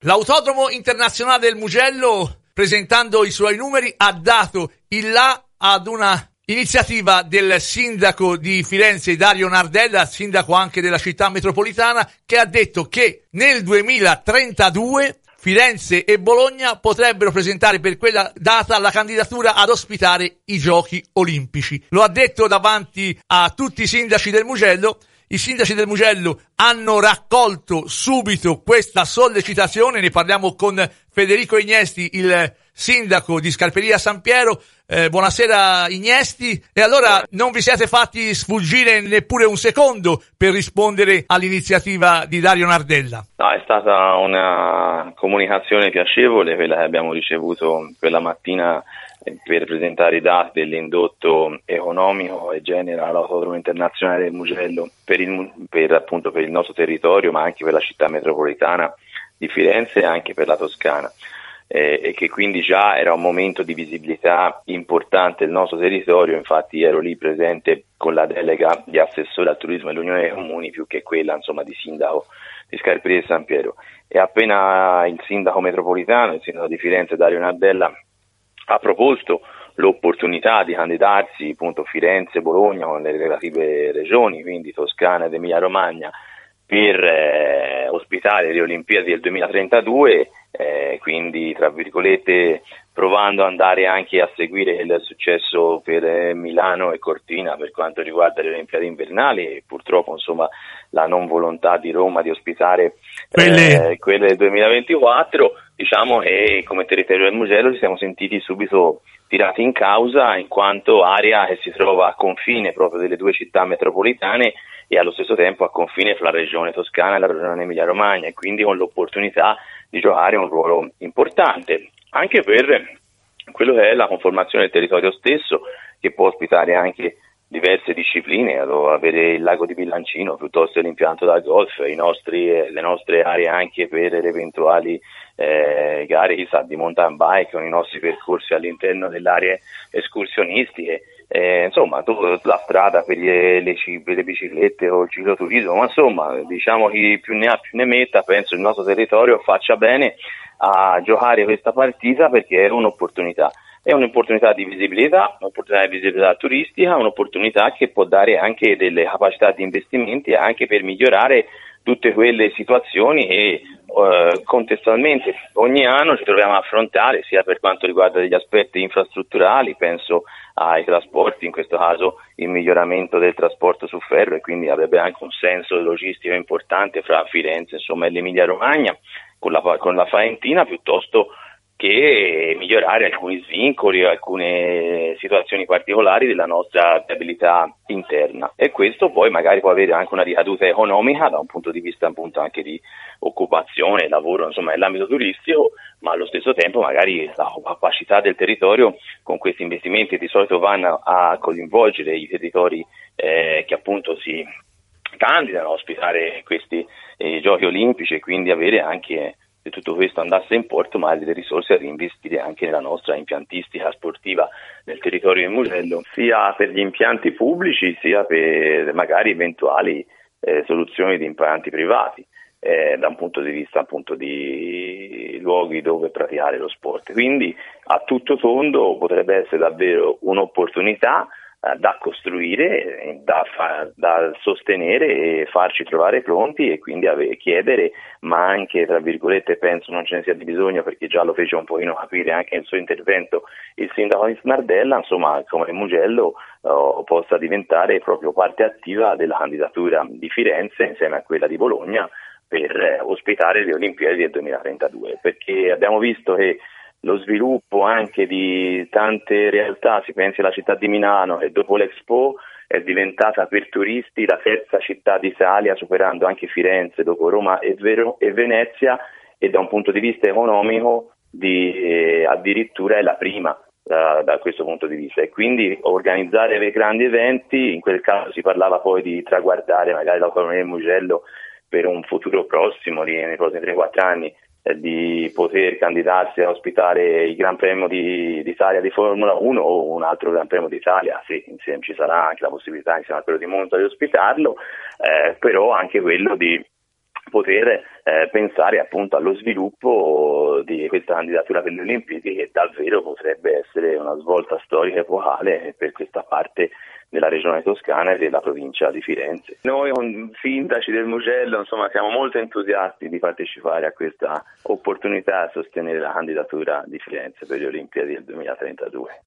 L'autodromo internazionale del Mugello, presentando i suoi numeri, ha dato il là ad una iniziativa del sindaco di Firenze, Dario Nardella, sindaco anche della città metropolitana, che ha detto che nel 2032 Firenze e Bologna potrebbero presentare per quella data la candidatura ad ospitare i Giochi Olimpici. Lo ha detto davanti a tutti i sindaci del Mugello. I sindaci del Mugello hanno raccolto subito questa sollecitazione, ne parliamo con Federico Ignesti, il sindaco di Scarperia San Piero. Buonasera Ignesti, e allora non vi siete fatti sfuggire neppure un secondo per rispondere all'iniziativa di Dario Nardella? No, è stata una comunicazione piacevole quella che abbiamo ricevuto quella mattina per presentare i dati dell'indotto economico che genera l'autodromo internazionale del Mugello per il nostro territorio, ma anche per la città metropolitana di Firenze e anche per la Toscana. E che quindi già era un momento di visibilità importante del nostro territorio. Infatti ero lì presente con la delega di assessore al turismo e all'Unione dei Comuni, più che quella di sindaco di Scarperia e San Piero. E appena il sindaco metropolitano, il sindaco di Firenze Dario Nardella, ha proposto l'opportunità di candidarsi appunto Firenze e Bologna con le relative regioni, quindi Toscana ed Emilia Romagna, per ospitare le Olimpiadi del 2032, quindi tra virgolette provando ad andare anche a seguire il successo per Milano e Cortina per quanto riguarda le Olimpiadi invernali, e purtroppo la non volontà di Roma di ospitare quelle del 2024. Diciamo che come territorio del Mugello ci siamo sentiti subito tirati in causa, in quanto area che si trova a confine proprio delle due città metropolitane e allo stesso tempo a confine fra la regione toscana e la regione Emilia Romagna, e quindi con l'opportunità di giocare un ruolo importante anche per quello che è la conformazione del territorio stesso, che può ospitare anche diverse discipline, avere il lago di Bilancino piuttosto che l'impianto da golf, le nostre aree anche per le eventuali gare di mountain bike, con i nostri percorsi all'interno delle aree escursionistiche, la strada per le biciclette o il cicloturismo, ma diciamo chi più ne ha più ne metta. Penso il nostro territorio faccia bene a giocare questa partita, perché è un'opportunità. È un'opportunità di visibilità, un'opportunità di visibilità turistica, un'opportunità che può dare anche delle capacità di investimenti anche per migliorare tutte quelle situazioni che contestualmente ogni anno ci troviamo a affrontare, sia per quanto riguarda degli aspetti infrastrutturali, penso ai trasporti, in questo caso il miglioramento del trasporto su ferro, e quindi avrebbe anche un senso logistico importante fra Firenze e l'Emilia Romagna con la Faentina, piuttosto che migliorare alcuni svincoli o alcune situazioni particolari della nostra viabilità interna, e questo poi magari può avere anche una ricaduta economica da un punto di vista appunto anche di occupazione, lavoro nell'ambito turistico, ma allo stesso tempo magari la capacità del territorio con questi investimenti di solito vanno a coinvolgere i territori che appunto si candidano a ospitare questi giochi olimpici, e quindi avere anche, se tutto questo andasse in porto, ma delle risorse da investire anche nella nostra impiantistica sportiva nel territorio del Mugello, sia per gli impianti pubblici sia per magari eventuali soluzioni di impianti privati, da un punto di vista appunto di luoghi dove praticare lo sport. Quindi a tutto tondo potrebbe essere davvero un'opportunità da costruire, da sostenere e farci trovare pronti, e quindi chiedere, ma anche tra virgolette penso non ce ne sia di bisogno, perché già lo fece un pochino capire anche nel suo intervento il sindaco di Nardella, come il Mugello possa diventare proprio parte attiva della candidatura di Firenze insieme a quella di Bologna per ospitare le Olimpiadi del 2032, perché abbiamo visto che lo sviluppo anche di tante realtà, si pensi alla città di Milano, e dopo l'Expo è diventata per turisti la terza città d'Italia, superando anche Firenze dopo Roma e Venezia, e da un punto di vista economico addirittura è la prima da questo punto di vista, e quindi organizzare dei grandi eventi, in quel caso si parlava poi di traguardare magari l'autonomia del Mugello per un futuro prossimo, nei prossimi 3-4 anni, di poter candidarsi a ospitare il Gran Premio d'Italia di Formula 1 o un altro Gran Premio d'Italia, sì, insieme ci sarà anche la possibilità insieme a quello di Monza di ospitarlo, però anche quello di poter pensare appunto allo sviluppo di questa candidatura per le Olimpiadi, che davvero potrebbe essere una svolta storica epocale per questa parte della regione toscana e della provincia di Firenze. Noi sindaci del Mugello, insomma, siamo molto entusiasti di partecipare a questa opportunità a sostenere la candidatura di Firenze per le Olimpiadi del 2032.